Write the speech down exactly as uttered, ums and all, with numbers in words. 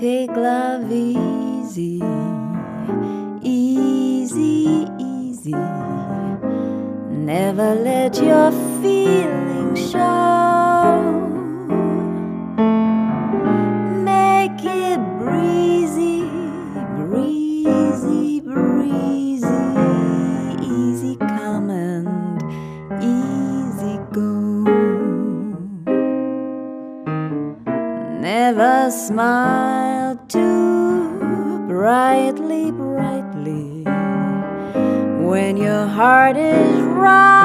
Take love easy, easy, easy. Never let your feelings show. Make it breezy, breezy, breezy. Easy come and easy go. Never smile too brightly, brightly when your heart is right.